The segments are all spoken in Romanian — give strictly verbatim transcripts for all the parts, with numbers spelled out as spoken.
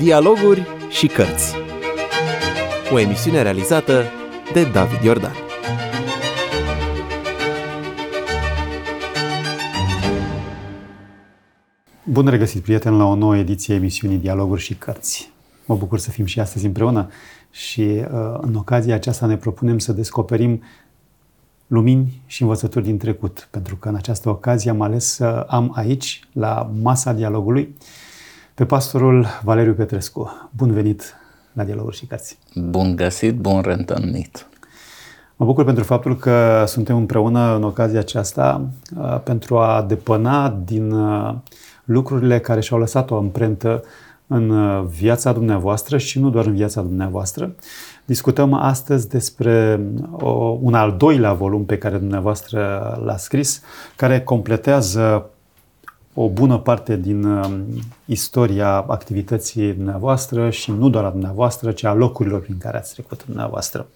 Dialoguri și cărți. O emisiune realizată de David Iordan. Bun regăsit, prieteni, la o nouă ediție a emisiunii Dialoguri și cărți. Mă bucur să fim și astăzi împreună și în ocazia aceasta ne propunem să descoperim lumini și învățături din trecut, pentru că în această ocazie am ales să am aici, la masa dialogului, pe pastorul Valeriu Petrescu. Bun venit la Dialoguri și cărți! Bun găsit, bun reîntâlnit! Mă bucur pentru faptul că suntem împreună în ocazia aceasta uh, pentru a depăna din uh, lucrurile care și-au lăsat o amprentă în uh, viața dumneavoastră și nu doar în viața dumneavoastră. Discutăm astăzi despre o, un al doilea volum pe care dumneavoastră l-a scris, care completează o bună parte din uh, istoria activității dumneavoastră și nu doar a dumneavoastră, ci a locurilor prin care ați trecut dumneavoastră.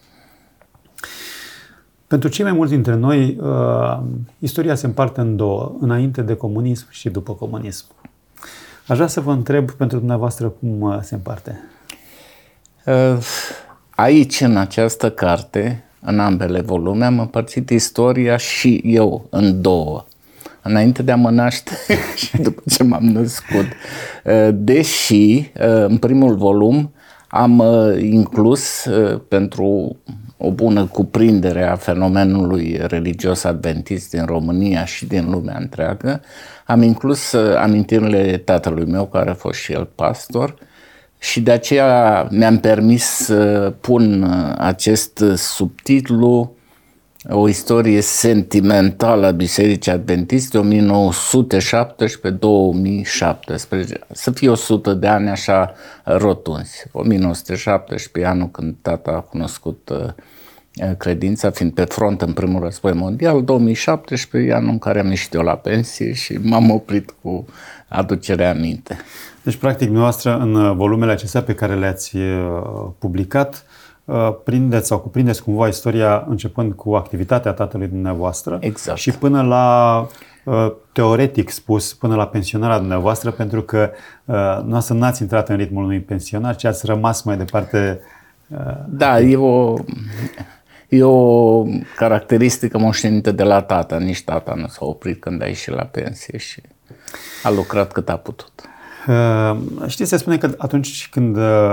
Pentru cei mai mulți dintre noi, uh, istoria se împarte în două, înainte de comunism și după comunism. Aș vrea să vă întreb pentru dumneavoastră cum uh, se împarte. Uh, aici, în această carte, în ambele volume, am împărțit istoria și eu în două. Înainte de a mă naște și după ce m-am născut. Uh, deși, uh, în primul volum, am uh, inclus uh, pentru o bună cuprindere a fenomenului religios adventist din România și din lumea întreagă, am inclus uh, amintirile tatălui meu, care a fost și el pastor, și de aceea mi-am permis să pun uh, acest subtitlu, o istorie sentimentală a Bisericii Adventiste o mie nouă sute șaptesprezece - două mii șaptesprezece, să fie o sută de ani așa rotunzi. o mie nouă sute șaptesprezece, anul când tata a cunoscut credința, fiind pe front în primul război mondial, două mii șaptesprezece, anul în care am ieșit eu la pensie și m-am oprit cu aducerea aminte. Deci, practic, dumneavoastră, în volumele acestea pe care le-ați publicat, prindeți sau cuprindeți cumva istoria începând cu activitatea tatălui dumneavoastră, exact, și până la, teoretic spus, până la pensionarea dumneavoastră, pentru că noastră n-ați intrat în ritmul unui pensionar, ci ați rămas mai departe. Da, e o, e o caracteristică moștenită de la tata. Nici tata nu s-a oprit când a ieșit la pensie și a lucrat cât a putut. Știți, se spune că atunci când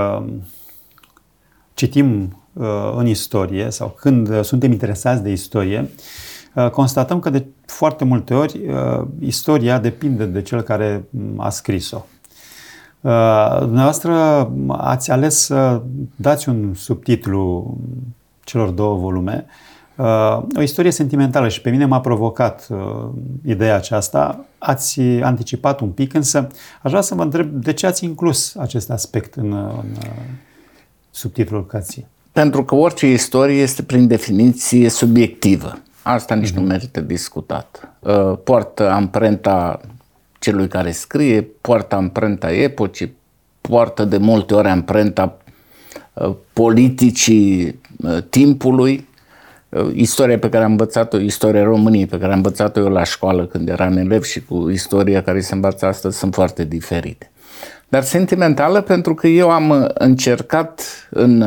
citim uh, în istorie sau când uh, suntem interesați de istorie, uh, constatăm că de foarte multe ori uh, istoria depinde de cel care a scris-o. Uh, dumneavoastră ați ales să dați un subtitlu celor două volume, uh, o istorie sentimentală, și pe mine m-a provocat uh, ideea aceasta. Ați anticipat un pic, însă aș vrea să vă întreb de ce ați inclus acest aspect în, în subtitlul cărții. Pentru că orice istorie este prin definiție subiectivă. Asta nici mm-hmm. nu merită discutat. Poartă amprenta celui care scrie, poartă amprenta epocii, poartă de multe ori amprenta politicii timpului. Istoria pe care am învățat-o, istoria României pe care am învățat-o eu la școală când eram elev și cu istoria care se învață astăzi sunt foarte diferite. Dar sentimentală pentru că eu am încercat în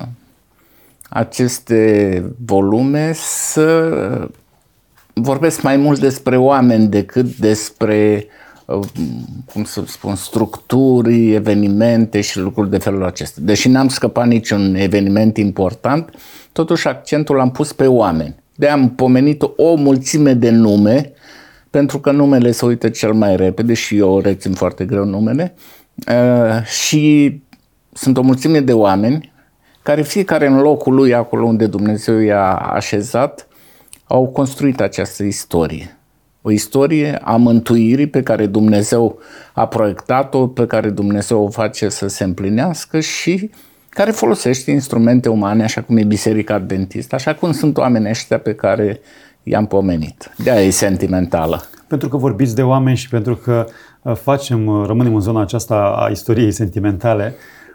aceste volume să vorbesc mai mult despre oameni decât despre, cum să spun, structuri, evenimente și lucruri de felul acesta. Deși n-am scăpat niciun eveniment important, totuși accentul l-am pus pe oameni. De-aia am pomenit o mulțime de nume, pentru că numele se uită cel mai repede și eu rețin foarte greu numele. Uh, și sunt o mulțime de oameni care fiecare în locul lui, acolo unde Dumnezeu i-a așezat, au construit această istorie. O istorie a mântuirii pe care Dumnezeu a proiectat-o, pe care Dumnezeu o face să se împlinească și care folosește instrumente umane, așa cum e Biserica Adventistă, așa cum sunt oamenii ăștia pe care i-am pomenit. De-aia e sentimentală. Pentru că vorbiți de oameni și pentru că facem, rămânem în zona aceasta a istoriei sentimentale,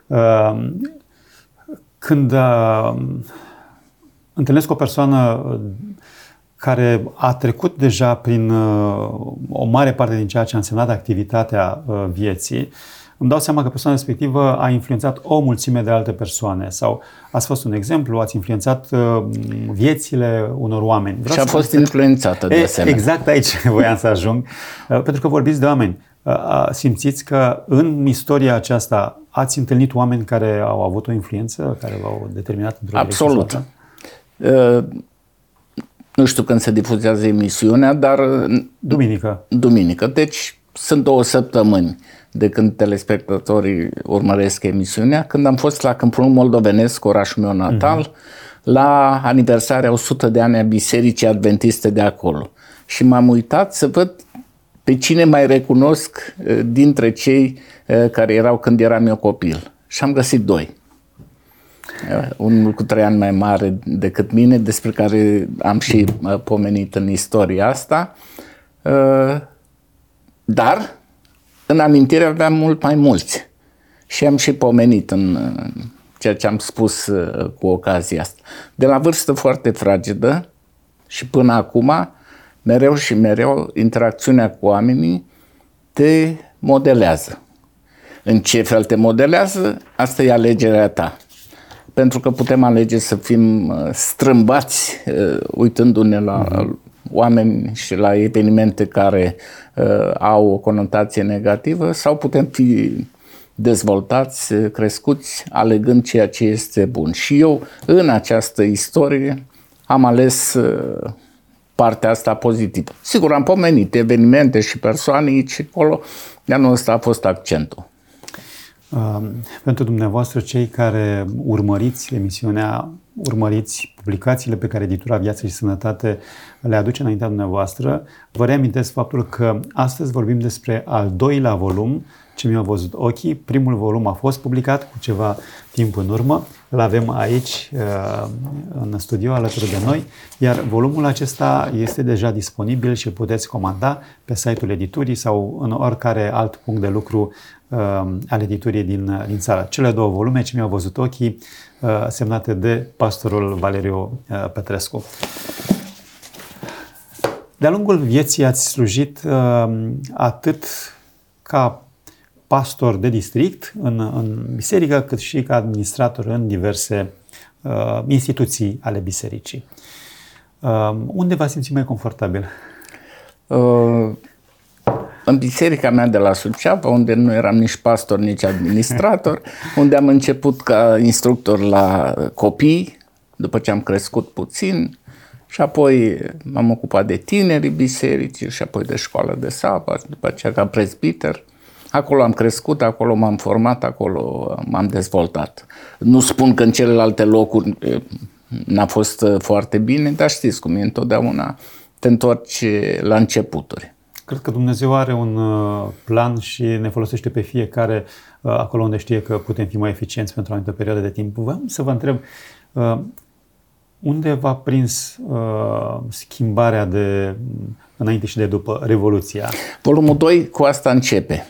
când întâlnesc o persoană care a trecut deja prin o mare parte din ceea ce a însemnat activitatea vieții, îmi dau seama că persoana respectivă a influențat o mulțime de alte persoane sau ați fost un exemplu, ați influențat uh, viețile unor oameni. Vreau și a fost influențată de e, asemenea. Exact aici voiam să ajung, uh, pentru că vorbiți de oameni. Uh, simțiți că în istoria aceasta ați întâlnit oameni care au avut o influență, care v-au determinat într-o Absolut. Uh, nu știu când se difuzează emisiunea, dar... Duminică. Duminică. Deci sunt două săptămâni de când telespectatorii urmăresc emisiunea, când am fost la Câmpul Moldovenesc, orașul meu natal, uh-huh. la aniversarea o sută de ani a Bisericii Adventiste de acolo. Și m-am uitat să văd pe cine mai recunosc dintre cei care erau când eram eu copil. Și am găsit doi. Unul cu trei ani mai mare decât mine, despre care am și pomenit în istoria asta. Dar în amintire aveam mult mai mulți. Și am și pomenit în ceea ce am spus cu ocazia asta. De la vârstă foarte fragedă și până acum, mereu și mereu, interacțiunea cu oamenii te modelează. În ce fel te modelează, asta e alegerea ta. Pentru că putem alege să fim strâmbați uitându-ne la oameni și la evenimente care au o conotație negativă sau putem fi dezvoltați, crescuți, alegând ceea ce este bun. Și eu, în această istorie, am ales partea asta pozitivă. Sigur, am pomenit evenimente și persoane aici și acolo, dar nu ăsta a fost accentul. Uh, pentru dumneavoastră, cei care urmăriți emisiunea, urmăriți publicațiile pe care editura Viață și Sănătate le aduce înaintea dumneavoastră, vă reamintesc faptul că astăzi vorbim despre al doilea volum, Ce mi-au văzut ochii. Primul volum a fost publicat cu ceva timp în urmă. Îl avem aici în studio alături de noi, iar volumul acesta este deja disponibil și îl puteți comanda pe site-ul editurii sau în oricare alt punct de lucru al editurii din, din țară. Cele două volume, Ce mi-au văzut ochii, semnate de pastorul Valeriu Petrescu. De-a lungul vieții ați slujit atât ca pastor de district în, în biserică, cât și ca administrator în diverse uh, instituții ale bisericii. Uh, unde v-ați simțit mai confortabil? Uh, în biserica mea de la Suceava, unde nu eram nici pastor, nici administrator, unde am început ca instructor la copii, după ce am crescut puțin, și apoi m-am ocupat de tinerii bisericii și apoi de școală de sabat, după aceea ca prezbiter. Acolo am crescut, acolo m-am format, acolo m-am dezvoltat. Nu spun că în celelalte locuri n-a fost foarte bine, dar știți cum e, întotdeauna te întorci la începuturi. Cred că Dumnezeu are un plan și ne folosește pe fiecare acolo unde știe că putem fi mai eficienți pentru o anumită perioadă de timp. Vreau să vă întreb, unde v-a prins schimbarea de înainte și de după Revoluția? Volumul doi cu asta începe.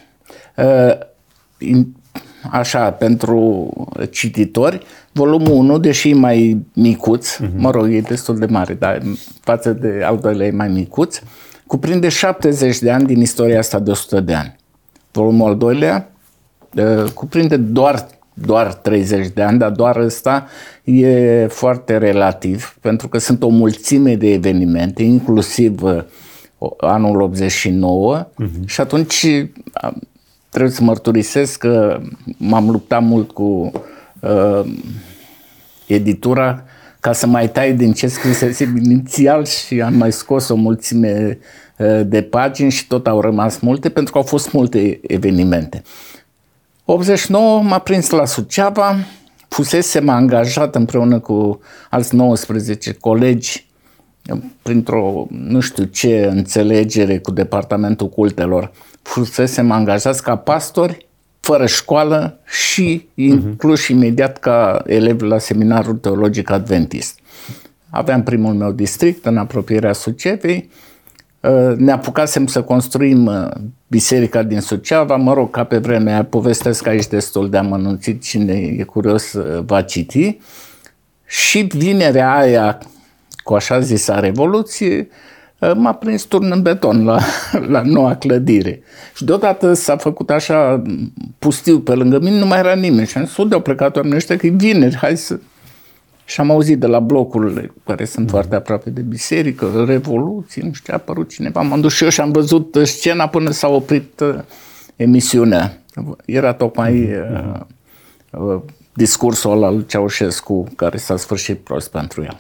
Așa, pentru cititori, volumul unu, deși e mai micuț, uh-huh. mă rog, e destul de mare, dar față de al doilea e mai micuț, cuprinde șaptezeci de ani din istoria asta de o sută de ani. Volumul al doilea cuprinde doar, doar treizeci de ani, dar doar ăsta e foarte relativ, pentru că sunt o mulțime de evenimente, inclusiv anul optzeci și nouă, uh-huh. și atunci trebuie să mărturisesc că m-am luptat mult cu uh, editura ca să mai tai din ce scrisesem inițial și am mai scos o mulțime uh, de pagini și tot au rămas multe pentru că au fost multe evenimente. optzeci și nouă m-a prins la Suceava, fusesem angajat împreună cu alți nouăsprezece colegi printr-o nu știu ce înțelegere cu Departamentul Cultelor. Fusesem angajați ca pastori, fără școală și inclus uh-huh. imediat ca elev la Seminarul Teologic Adventist. Aveam primul meu district în apropierea Sucevei. Ne apucasem să construim biserica din Suceava. Mă rog, ca pe vremea aia, povestesc aici destul de amănunțit, cine e curios va citi. Și vinerea aia, cu așa zisa Revoluție, m-a prins turn în beton la, la noua clădire. Și deodată s-a făcut așa pustiu pe lângă mine, nu mai era nimeni. Și am zis, unde au plecat oamenii ăștia, că e vineri, hai să... Și am auzit de la blocurile care sunt mm. foarte aproape de biserică, revoluții, nu știu, a apărut cineva. M-am dus și eu și am văzut scena până s-a oprit uh, emisiunea. Era tocmai uh, uh, discursul ăla lui Ceaușescu, care s-a sfârșit prost pentru el.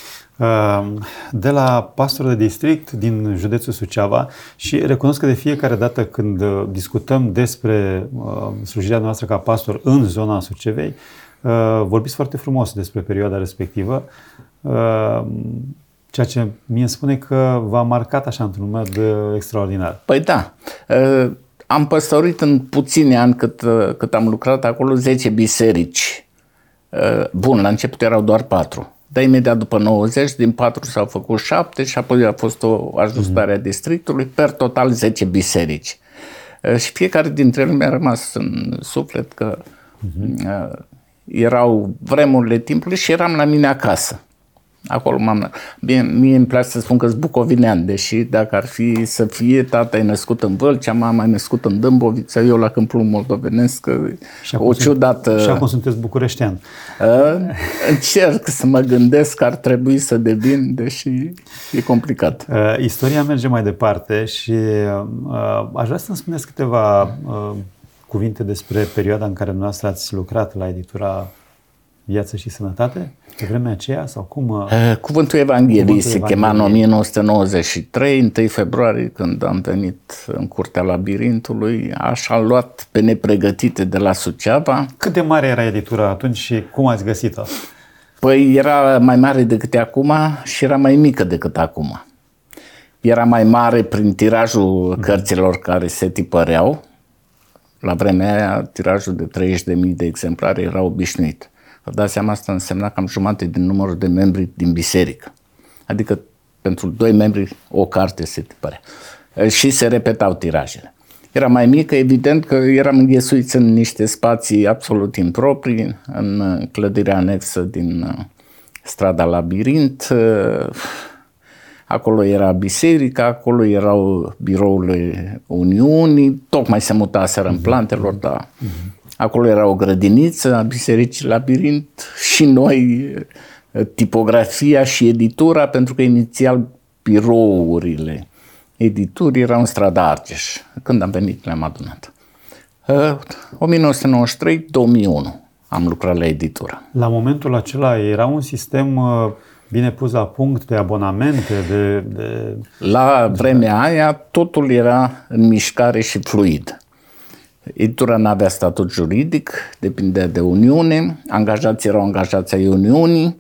De la pastor de district din județul Suceava, și recunosc că de fiecare dată când discutăm despre slujirea noastră ca pastor în zona Sucevei, vorbiți foarte frumos despre perioada respectivă, ceea ce mie îmi spune că v-a marcat așa într-un mod extraordinar. Păi da, am păstorit în puțini ani cât, cât am lucrat acolo zece biserici. Bun, la început erau doar patru. Dar imediat după nouăzeci, din patru s-au făcut șapte și apoi a fost o ajustare a districtului, per total zece biserici. Și fiecare dintre ele mi-a rămas în suflet că uh-huh. erau vremurile timpului și eram la mine acasă. Acolo m-am... Bine, mie îmi place să spun că sunt bucovinean, deși dacă ar fi să fie, tata e născut în Vâlcea, mama e născut în Dâmbovița, eu la Câmplul Moldovenesc, o ciudată... Și acum sunteți bucureștean. Încerc să mă gândesc că ar trebui să devin, deși e complicat. Uh, istoria merge mai departe și uh, aș vrea să-mi spuneți câteva uh, cuvinte despre perioada în care dumneavoastră ați lucrat la editura Viață și Sănătate, pe vremea aceea sau cum? Cuvântul Evangheliei se chema în o mie nouă sute nouăzeci și trei, întâi februarie, când am venit în curtea labirintului, așa am luat pe nepregătite de la Suceava. Cât de mare era editura atunci și cum ați găsit-o? Păi era mai mare decât e acum și era mai mică decât acum. Era mai mare prin tirajul mm. cărților care se tipăreau. La vremea aia, tirajul de treizeci de mii de exemplare era obișnuit. Vă dați seama, asta însemna cam jumate din numărul de membri din biserică. Adică pentru doi membri o carte se tipărea. Și se repetau tirajele. Era mai mică, evident că eram înghesuiți în niște spații absolut improprii, în clădirea anexă din strada Labirint. Acolo era biserica, acolo erau birourile Uniunii, tocmai se mutaseră în Plantelor, dar acolo era o grădiniță a bisericii Labirint și noi, tipografia și editura, pentru că inițial birourile editurii erau în strada Argeș. Când am venit, le-am adunat. o mie nouă sute nouăzeci și trei - două mii unu am lucrat la editură. La momentul acela era un sistem bine pus la punct de abonamente, de... de... La vremea aia totul era în mișcare și fluid. Editura n-avea statut juridic, depindea de Uniune, angajații erau angajații ai Uniunii,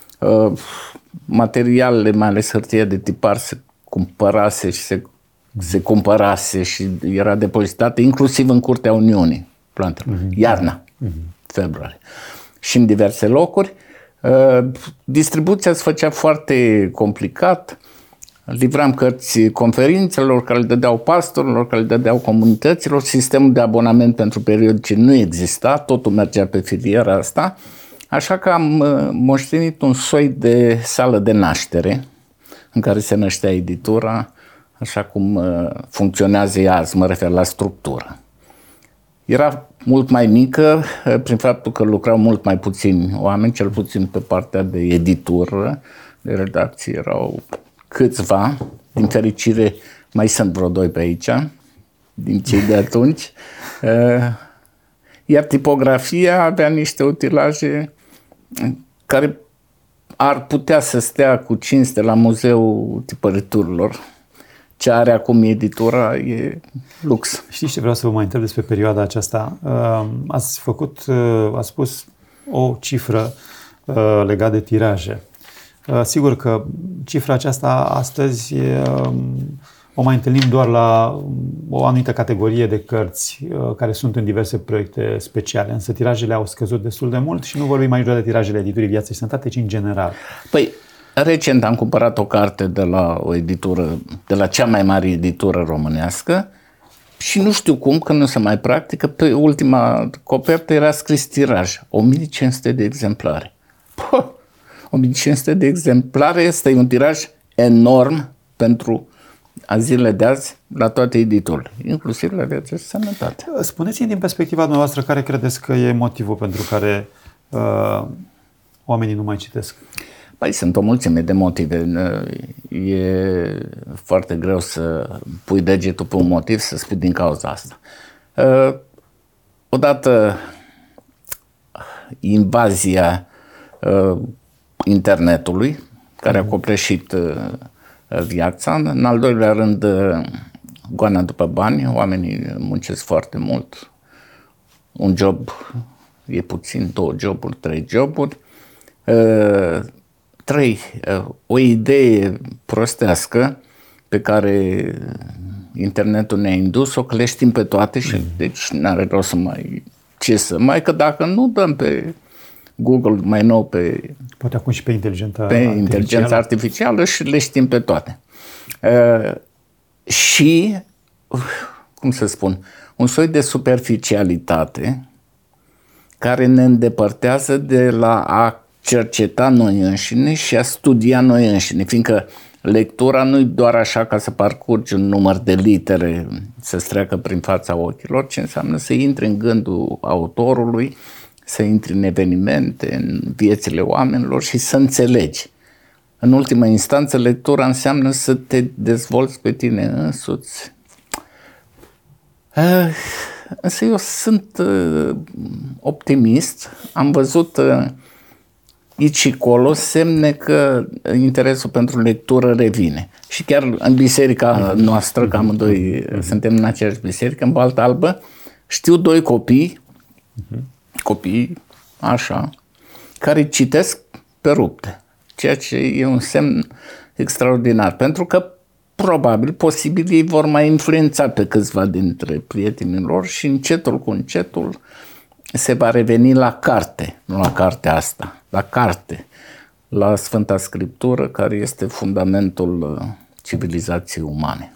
materialele, mai ales hârtie de tipar, se cumpărase și se, se cumpărase și era depozitate inclusiv în Curtea Uniunii, Plantelor, uh-huh. iarna, uh-huh. februarie. Și în diverse locuri. Distribuția se făcea foarte complicat. Livram cărți conferințelor care le dădeau pastorilor, care le dădeau comunităților. Sistemul de abonament pentru periodice nu exista, totul mergea pe filiera asta. Așa că am moștenit un soi de sală de naștere în care se năștea editura, așa cum funcționează ea azi, mă refer la structură. Era mult mai mică prin faptul că lucrau mult mai puțini oameni, cel puțin pe partea de editură, de redacție erau câțiva, din fericire mai sunt vreo doi pe aici, din cei de atunci. Iar tipografia avea niște utilaje care ar putea să stea cu cinste la Muzeul Tipăriturilor. Ce are acum editura e lux. Știți ce vreau să vă mai întreb despre perioada aceasta? Ați făcut, ați spus o cifră legată de tiraje. Sigur că cifra aceasta astăzi o mai întâlnim doar la o anumită categorie de cărți care sunt în diverse proiecte speciale, însă tirajele au scăzut destul de mult și nu vorbim mai doar de tirajele editurii Viață și Sănătate, ci în general. Păi, recent am cumpărat o carte de la o editură, de la cea mai mare editură românească și nu știu cum, că nu se mai practică, pe ultima copertă era scris tiraj, o mie cinci sute de exemplare. Pă, o mie cinci sute de exemplare, este un tiraj enorm pentru a zilele de azi la toate editurile, inclusiv la Viața și Sănătate. Spuneți-mi din perspectiva noastră care credeți că e motivul pentru care uh, oamenii nu mai citesc? Păi sunt o mulțime de motive. E foarte greu să pui degetul pe un motiv, să spui din cauza asta. Uh, odată invazia uh, internetului, care a copleșit uh, viața. În al doilea rând, goana după bani, oamenii muncesc foarte mult. Un job e puțin, două joburi, trei joburi. Trei, o idee prostească pe care internetul ne-a indus-o, că le știm pe toate și deci n-are rost să mai ce să mai, că dacă nu dăm pe Google mai nou pe... Poate acum și pe inteligența pe artificială. inteligența artificială și le știm pe toate. Uh, și, cum să spun, un soi de superficialitate care ne îndepărtează de la a cerceta noi înșine și a studia noi înșine, fiindcă lectura nu-i doar așa ca să parcurgi un număr de litere să-ți treacă prin fața ochilor, ci înseamnă să intri în gândul autorului, să intri în evenimente, în viețile oamenilor și să înțelegi. În ultima instanță, lectura înseamnă să te dezvolți pe tine însuți. Însă eu sunt optimist. Am văzut aici și acolo semne că interesul pentru lectură revine. Și chiar în biserica noastră, că amândoi suntem în aceeași biserică, în Balta Albă, știu doi copii, copii, așa, care citesc pe rupte, ceea ce e un semn extraordinar, pentru că probabil, posibil, ei vor mai influența pe câțiva dintre prietenii lor și încetul cu încetul se va reveni la carte, nu la cartea asta, la carte, la Sfânta Scriptură, care este fundamentul civilizației umane.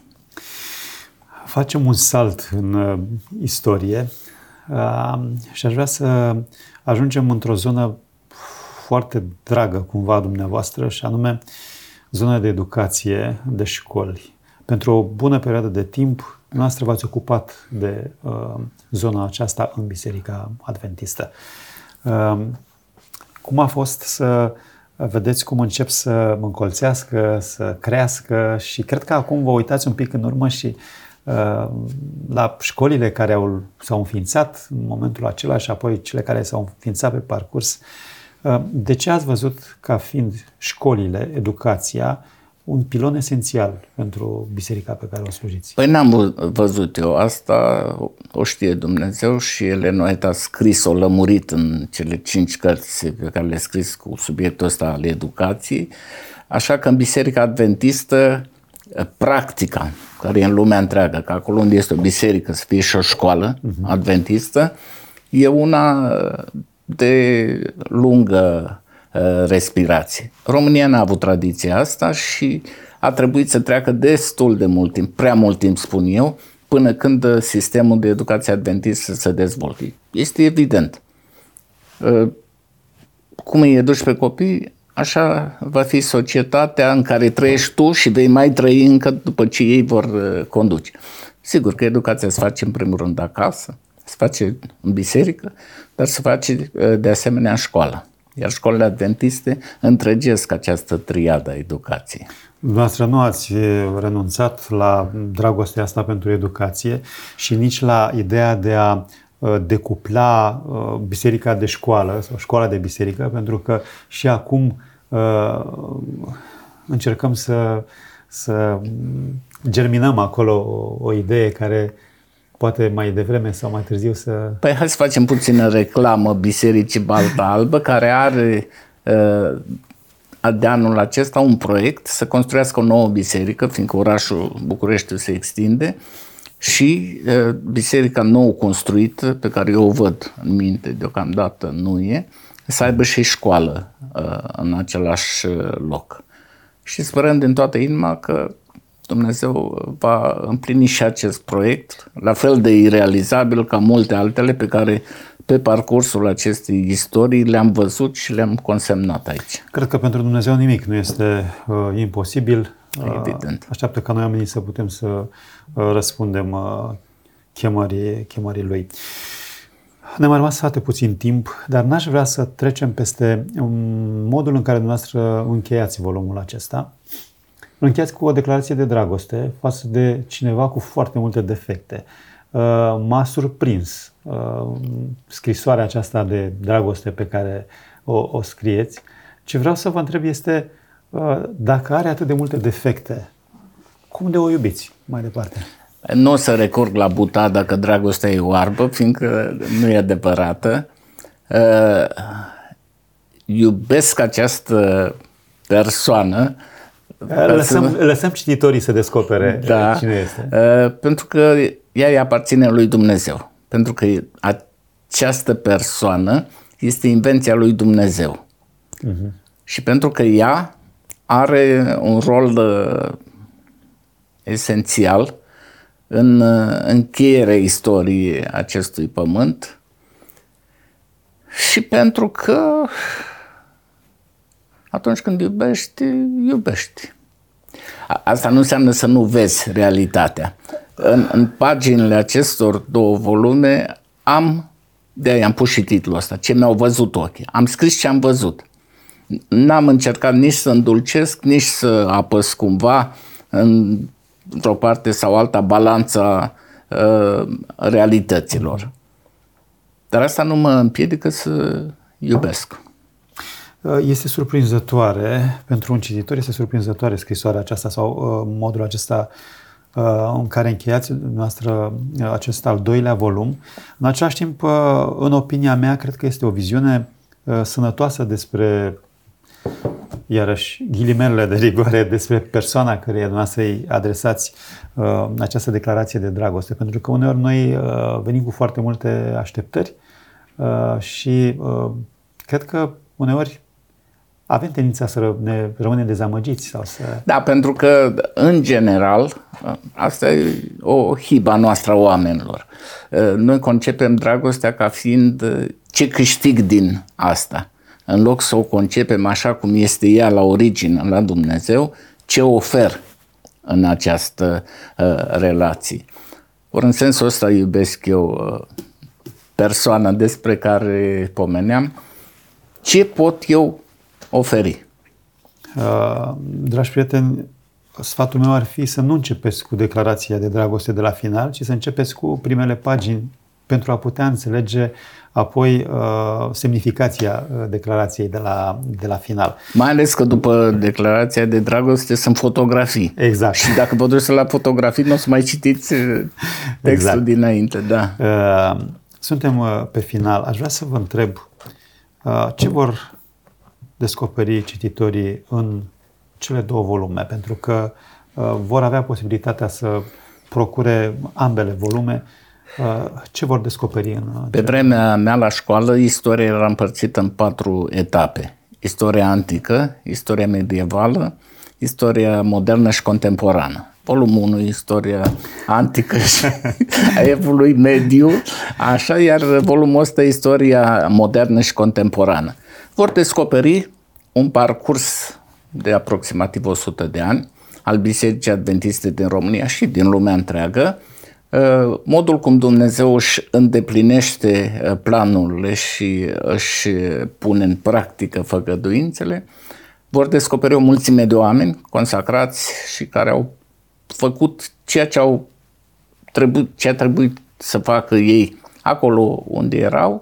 Facem un salt în uh, istorie uh, și aș vrea să ajungem într-o zonă foarte dragă cumva dumneavoastră și anume zona de educație, de școli. Pentru o bună perioadă de timp, noastră v-ați ocupat de uh, zona aceasta în Biserica Adventistă. Uh, cum a fost să vedeți cum încep să încolțească, să crească și cred că acum vă uitați un pic în urmă și uh, la școlile care au, s-au înființat în momentul acela și apoi cele care s-au înființat pe parcurs. Uh, de ce ați văzut ca fiind școlile, educația, un pilon esențial pentru biserica pe care o slujiți? Păi n-am văzut eu asta, o știe Dumnezeu și Ellen White a scris-o, lămurit în cele cinci cărți pe care le-a scris cu subiectul ăsta al educației, așa că în Biserica Adventistă practica, care e în lumea întreagă, că acolo unde este o biserică să fie și o școală uh-huh. adventistă, e una de lungă respirație. România n-a avut tradiția asta și a trebuit să treacă destul de mult timp, prea mult timp spun eu, până când sistemul de educație adventistă se dezvolte. Este evident. Cum îi educi pe copii, așa va fi societatea în care trăiești tu și vei mai trăi încă după ce ei vor conduce. Sigur că educația se face în primul rând acasă, se face în biserică, dar se face de asemenea în școală. Iar școlile adventiste întregesc această triadă a educației. Dumneavoastră nu ați renunțat la dragostea asta pentru educație și nici la ideea de a decupla biserica de școală sau școala de biserică, pentru că și acum încercăm să, să germinăm acolo o, o idee care poate mai devreme sau mai târziu să... Păi hai să facem puțină reclamă Bisericii Balta Albă, care are de anul acesta un proiect să construiască o nouă biserică, fiindcă orașul București se extinde, și biserica nou construită, pe care eu o văd în minte deocamdată nu e, să aibă și școală în același loc. Și sperăm din toată inima că Dumnezeu va împlini și acest proiect, la fel de irealizabil ca multe altele pe care pe parcursul acestei istorii le-am văzut și le-am consemnat aici. Cred că pentru Dumnezeu nimic nu este uh, imposibil. Evident. Așteaptă ca noi oamenii să putem să răspundem chemării, chemării lui. Ne-a mai rămas foarte puțin timp, dar n-aș vrea să trecem peste modul în care dumneavoastră încheiați volumul acesta. Îl încheiați cu o declarație de dragoste față de cineva cu foarte multe defecte. M-a surprins scrisoarea aceasta de dragoste pe care o, o scrieți. Ce vreau să vă întreb este, dacă are atât de multe defecte, cum de o iubiți mai departe? Nu o să recurg la butada că dragostea e oarbă, fiindcă nu e adevărată. Uh, iubesc această persoană. Lăsăm, lăsăm cititorii să descopere da, cine este. Uh, pentru că ea îi aparține lui Dumnezeu. Pentru că această persoană este invenția lui Dumnezeu. Uh-huh. Și pentru că ea are un rol uh, esențial în încheierea istoriei acestui pământ și pentru că atunci când iubești, iubești. Asta nu înseamnă să nu vezi realitatea. În, în paginile acestor două volume am, de-aia am pus și titlul ăsta, ce mi-au văzut ochii. Am scris ce am văzut. N-am încercat nici să îndulcesc, nici să apăs cumva în într-o parte sau alta balanța uh, realităților. Dar asta nu mă împiedică să iubesc. Este surprinzătoare, pentru un cititor este surprinzătoare scrisoarea aceasta sau uh, modul acesta uh, în care încheiați noastră uh, acest al doilea volum. În același timp, uh, în opinia mea, cred că este o viziune uh, sănătoasă despre, iarăși, ghilimelele de rigoare, despre persoana căreia dumneavoastră îi adresați uh, această declarație de dragoste. Pentru că uneori noi uh, venim cu foarte multe așteptări uh, și uh, cred că uneori avem tendința să ne rămânem dezamăgiți. Sau să... Da, pentru că, în general, asta e o hibă a noastră a oamenilor. Noi concepem dragostea ca fiind ce câștig din asta. În loc să o concepem așa cum este ea la origine, la Dumnezeu, ce ofer în această uh, relație. Ori în sensul ăsta iubesc eu uh, persoana despre care pomeneam. Ce pot eu oferi? Uh, dragi prieteni, sfatul meu ar fi să nu începeți cu declarația de dragoste de la final, ci să începeți cu primele pagini pentru a putea înțelege apoi uh, semnificația uh, declarației de la, de la final. Mai ales că după declarația de dragoste sunt fotografii. Exact. Și dacă vă duceți la fotografii, nu o să mai citiți textul exact. Dinainte. Da. Uh, suntem uh, pe final. Aș vrea să vă întreb uh, ce vor descoperi cititorii în cele două volume, pentru că uh, vor avea posibilitatea să procure ambele volume. Ce vor descoperi în... Pe vremea mea la școală, istoria era împărțită în patru etape. Istoria antică, istoria medievală, istoria modernă și contemporană. Volumul unu, istoria antică și a evului mediu, așa, iar volumul ăsta, istoria modernă și contemporană. Vor descoperi un parcurs de aproximativ o sută de ani al Bisericii Adventiste din România și din lumea întreagă, modul cum Dumnezeu își îndeplinește planurile și își pune în practică făgăduințele. Vor descoperi o mulțime de oameni consacrați și care au făcut ceea ce au trebuit, ce a trebuit să facă ei acolo unde erau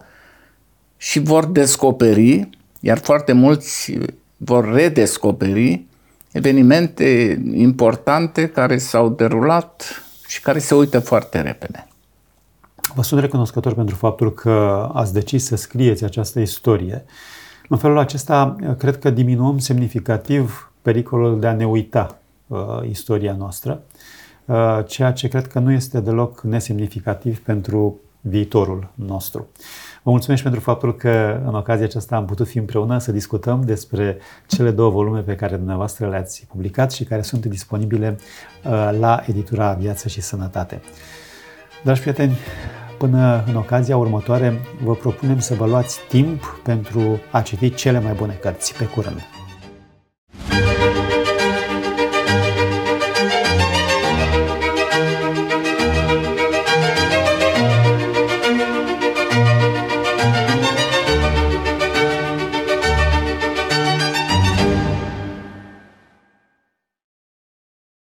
și vor descoperi, iar foarte mulți vor redescoperi evenimente importante care s-au derulat și care se uită foarte repede. Vă sunt recunoscător pentru faptul că ați decis să scrieți această istorie. În felul acesta, cred că diminuăm semnificativ pericolul de a ne uita uh, istoria noastră, uh, ceea ce cred că nu este deloc nesemnificativ pentru viitorul nostru. Vă mulțumesc pentru faptul că în ocazia aceasta am putut fi împreună să discutăm despre cele două volume pe care dumneavoastră le-ați publicat și care sunt disponibile la editura Viață și Sănătate. Dragi prieteni, până în ocazia următoare vă propunem să vă luați timp pentru a citi cele mai bune cărți. Pe curând!